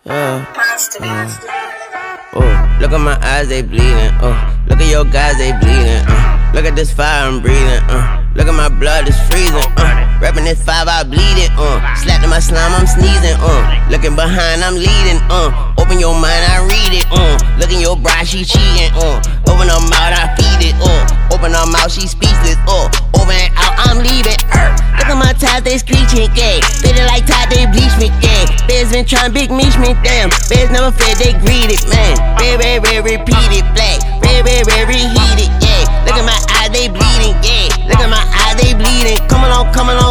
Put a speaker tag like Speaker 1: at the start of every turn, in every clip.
Speaker 1: Oh, look at my eyes, they bleeding. Look at your guys, they bleeding. Look at this fire I'm breathing. Look at my blood, it's freezing. Rapping this 5, I bleed it. Slapped in my slime, I'm sneezing. Looking behind, I'm leading. Open your mind, I read it. Look in your bride, she cheating. Open her mouth, I feed it. Open her mouth, she speechless. Over and out, I'm leaving. Look at my ties, they screeching, yeah. Fitted like Todd, they bleach me, yeah. Bears been trying big meet me, damn. Bears never fed, they greedy, man. Very, repeated, black. Very, heated, yeah. Look at my eyes, they bleeding, yeah. Look at my eyes, they bleeding. Come on.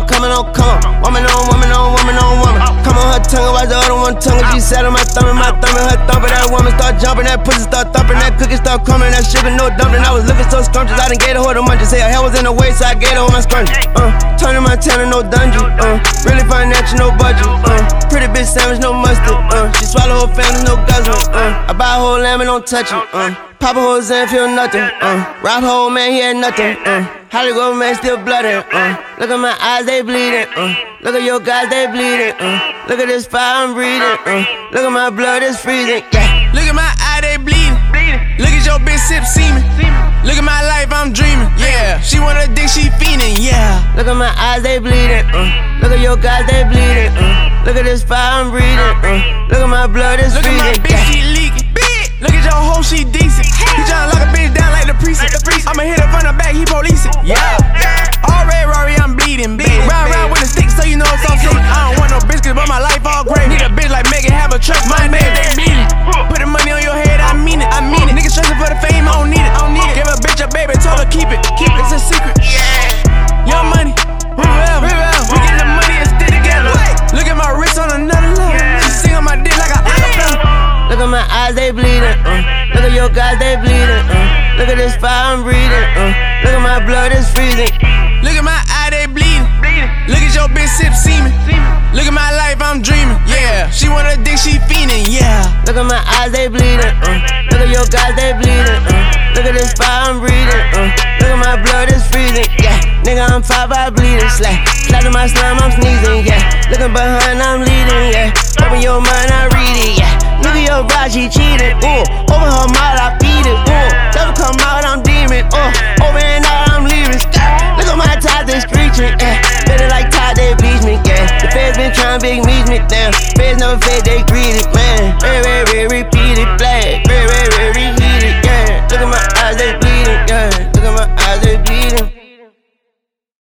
Speaker 1: Woman on woman. Come on, her tongue, watch the other one tongue. She sat on my thumb and her thumping. That woman start jumping, that pussy start thumping. That cookie start coming, that sugar no dumping. I was looking so scrumptious, I done gave her the munchies. Say her hair was in the way, so I gave her my scrunchie. Turning my town to no dungeon. Really financial, no budget. Pretty bitch sandwich, no mustard. She swallow her family, no guzzling. I buy a whole lamb and don't touch it. Pop a whole Zan, feel nothing. Rob whole man, he had nothing. Hollywood man still blooding. Look at my eyes, they bleeding. Look at your guys, they bleeding. Look at this fire, I'm breathing. Look at my blood, it's freezing. Yeah.
Speaker 2: Look at my eye, they bleeding. Look at your bitch sip semen. Look at my life, I'm dreaming. Yeah, she wanna dick, she fiending. Yeah.
Speaker 1: Look at my eyes, they bleeding. Look at your guys, they bleeding. Look at this fire, I'm breathing. Look at my blood, it's freezing.
Speaker 2: Look at my bitch, she leaking. Look at your hoe, she decent. He tryna lock a bitch down like the precinct. I'ma hit her from the back, he police it. Yeah. All red Rory, I'm bleeding, baby. Round with a stick, so you know it's all fake. I don't want no biscuits, but my life all great. Need a bitch like Megan, have a truck, my name, they mean it. Put the money on your head, I mean it. Niggas stressing for the fame, I don't need it. Give a bitch a baby, told her keep it. It's a secret. Young money, real. We get the money and stick together. Look at my wrist on another level. She sing on my dick like a acapella.
Speaker 1: Look at my eyes, they bleeding. Look at your guys, they bleeding. Look at this fire, I'm breathing. Look at my blood, it's freezing.
Speaker 2: Look at my eye, they bleeding. Look at your bitch sip semen. Look at my life, I'm dreaming. Yeah, she wanna dick, she fiending. Yeah.
Speaker 1: Look at my eyes, they bleeding. Look at your guys, they bleeding. Look at this fire, I'm breathing. Look at my blood, it's freezing. Yeah, nigga, I'm 5, I bleeding. Slap in my slime, I'm sneezing. Yeah, looking behind, I'm leading. Yeah, open your mind, I read it. Yeah. Look at your bride, she cheated. Open her mouth, I feed it. Never come out, I'm demon. Over and out, I'm leaving. Look at my ties, they screeching. Better like Todd, they bleach me. Yeah, the feds been trying big meet me. Damn, feds never fed, they greedy. Man, very